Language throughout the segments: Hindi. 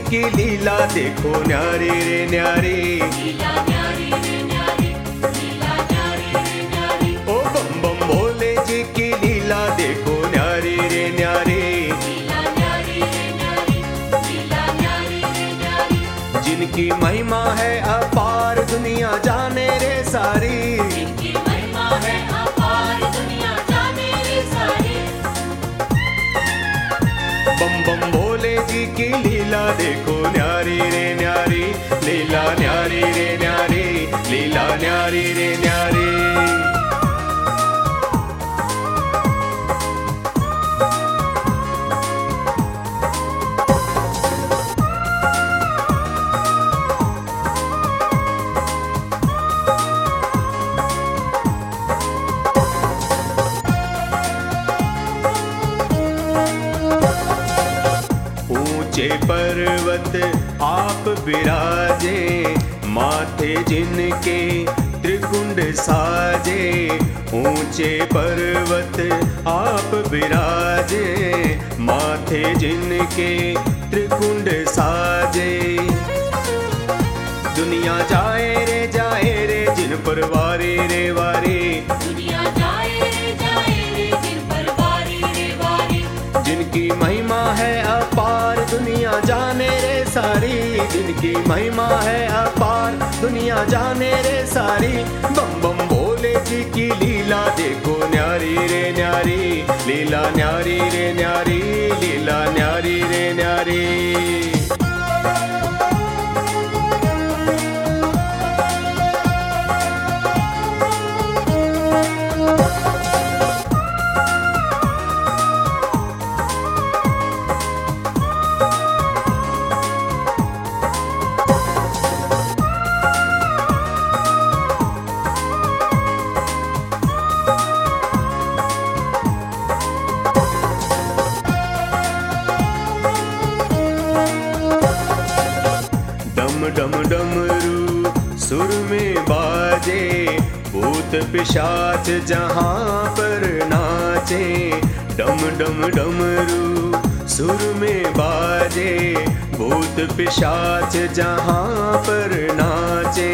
की लीला देखो न्यारी रे न्यारी, लीला न्यारी रे न्यारी, लीला न्यारी रे न्यारी। ओ बम बम भोले जी की लीला देखो न्यारी रे न्यारी, लीला न्यारी रे न्यारी, लीला न्यारी रे न्यारी। जिनकी महिमा है अपार दुनिया जाने रे सारी, जिनकी महिमा है अपार दुनिया जाने रे सारी। बम बम भोले जी की लीला देखो न्यारी रे न्यारी, लीला न्यारी रे न्यारी, लीला न्यारी रे न्यारी। ऊंचे पर्वत आप विराजे, माथे जिनके त्रिकुंड साजे। ऊंचे पर्वत आप विराजे, माथे जिनके त्रिकुंड साजे। दुनिया जाए रे जिन पर वारी रे वारी, दुनिया जाए रे जिन पर वारी रे वारी। जिनकी महिमा है अपार दुनिया जाने रे सारी, जिनकी महिमा है अपार दुनिया जाने रे सारी। बम बम भोले जी की लीला देखो न्यारी रे न्यारी, लीला न्यारी रे न्यारी, लीला न्यारी रे न्यारी। डम डम डमरू सुर में बाजे, भूत पिशाच जहाँ पर नाचे। डम डम डमरू सुर में बाजे, भूत पिशाच जहाँ पर नाचे।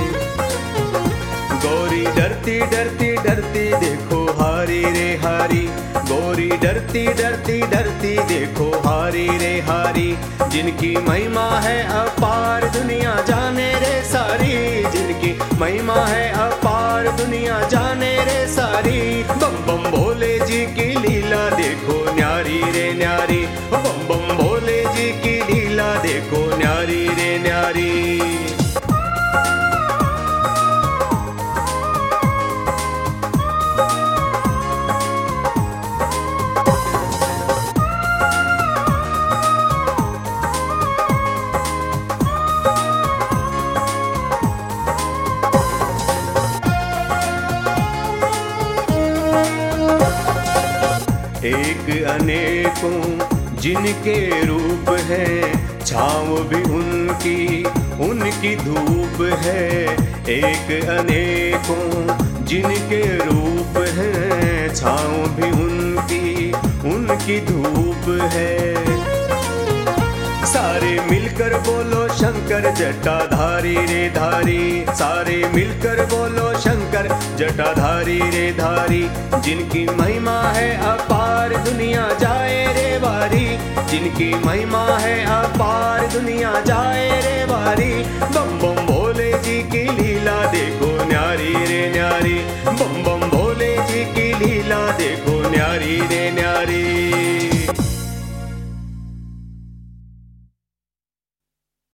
गौरी डरती डरती डरती देखो हारी रे हारी, गौरी डरती डरती डरती देखो हारी रे हारी। जिनकी महिमा है अपार दुनिया जाने रे सारी, जिनकी महिमा है अपार दुनिया जाने रे सारी। बम बम भोले जी की लीला देखो न्यारी रे न्यारी, बम बम भोले जी की लीला देखो न्यारी रे न्यारी। एक अनेकों जिनके रूप है, छाँव भी उनकी धूप है। एक अनेकों जिनके रूप है, छाँव भी उनकी धूप है। सारे मिलकर बोलो शंकर जटाधारी रे धारी, सारे मिलकर बोलो शंकर जटाधारी रे धारी। जिनकी महिमा है अपार दुनिया जाए रे वारी, जिनकी महिमा है अपार दुनिया जाए रे वारी। बम बम भोले जी की लीला देखो न्यारी रे न्यारी, बम बम भोले जी की लीला देखो न्यारी रे न्यारी।